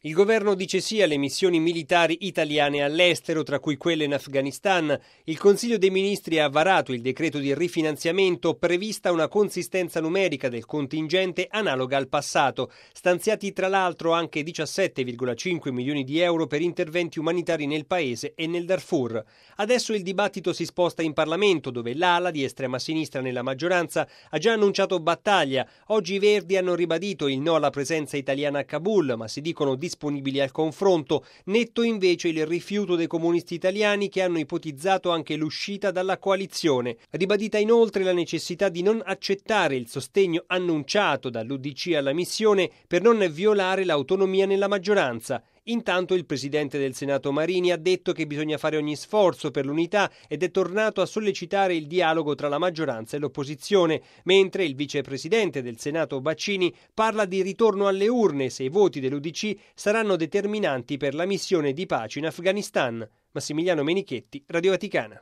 Il governo dice sì alle missioni militari italiane all'estero, tra cui quelle in Afghanistan. Il Consiglio dei Ministri ha varato il decreto di rifinanziamento, prevista una consistenza numerica del contingente analoga al passato, stanziati tra l'altro anche 17,5 milioni di euro per interventi umanitari nel paese e nel Darfur. Adesso il dibattito si sposta in Parlamento, dove l'ala di estrema sinistra nella maggioranza ha già annunciato battaglia. Oggi i Verdi hanno ribadito il no alla presenza italiana a Kabul, ma si dicono disponibili al confronto. Netto invece il rifiuto dei comunisti italiani, che hanno ipotizzato anche l'uscita dalla coalizione. Ribadita inoltre la necessità di non accettare il sostegno annunciato dall'UDC alla missione per non violare l'autonomia nella maggioranza. Intanto il presidente del Senato Marini ha detto che bisogna fare ogni sforzo per l'unità ed è tornato a sollecitare il dialogo tra la maggioranza e l'opposizione, mentre il vicepresidente del Senato Baccini parla di ritorno alle urne se i voti dell'UDC saranno determinanti per la missione di pace in Afghanistan. Massimiliano Menichetti, Radio Vaticana.